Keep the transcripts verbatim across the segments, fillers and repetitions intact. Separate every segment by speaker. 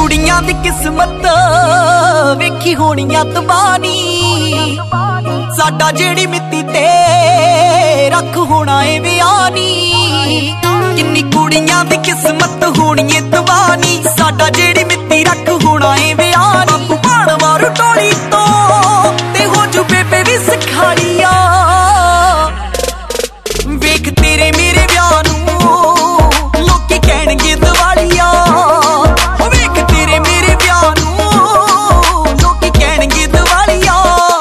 Speaker 1: कुड़ियां दी किस्मत वेखी होनियां तबानी साडा जेड़ी मित्ती ते रख होना ए वियानी। किन्नी कुड़ियां दी किस्मत होनी ए तबानी साडा जेड़ी मित्ती रख होना ए वियानी। भाण मारू टोली तो ते हो जू बेबे भी सिखाड़िया वेख तेरे मेरे ब्याह नूं लोकी कहणगे दिवालिया। वेख तेरे मेरे ब्याह नूं लोकी कहणगे दिवालिया।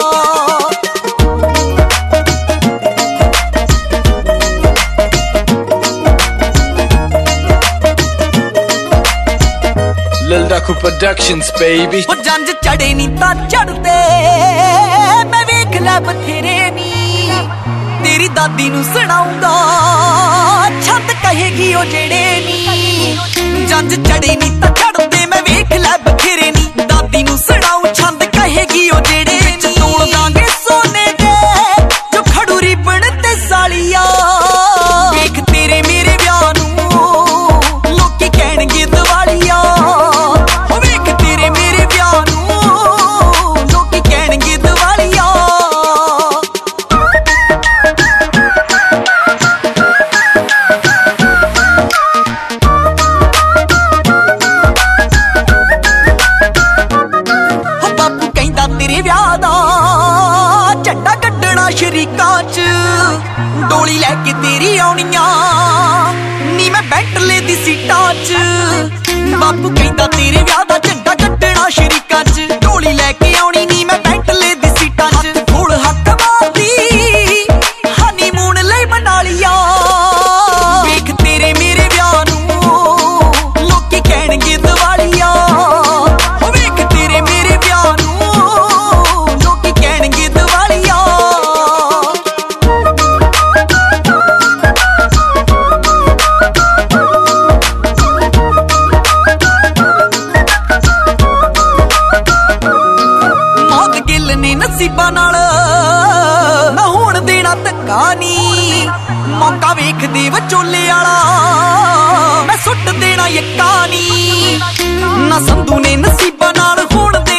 Speaker 2: Lil Daku Productions baby।
Speaker 1: ओ जंज चढ़े नी तां चढ़दे मैं वेख लै बथेरे नी तेरी दादी नूं सुणाऊंगा छंद कहेगी ओ जेड़े नी। जंज चढ़े नी तां चढ़दे मैं वेख लै बथेरे नी दादी नूं सुणाऊं छंद कहेगी ओ जेड़े नी। तोड़ दांगे सोने दे जो खड़ू रिबन ते सालिया। वेख तेरे मेरे ब्याह नूं लोकी कहणगे दिवालिया। वेख तेरे मेरे ब्याह नूं लोकी कहणगे दिवालिया। बापू कहंदा तेरे ब्याह दा झंडा कड्डना शरीकां च डोली लैके तेरी आउणियां नी मैं बेंटले दी सीटां च। बापू कहंदा तेरे ब्याह दा झंडा कड्डना शरीकां च डोली लैके आउणी नी मैं बेंटले दी सीटां च। फूल हत्थ मारदी हनीमून लई मना लिया। वेख तेरे मेरे ब्याह नूं लोकी कहणगे दिवालिया। वेख तेरे मेरे ब्याह नूं लोकी कहणगे दिवालिया। मौत गिल ने नसीबां नाल ना होण देना धक्का नी मौका वेख दे विचोले आला मैं सुट देना यक्का नी। ना संधू ने नसीबां नाल होण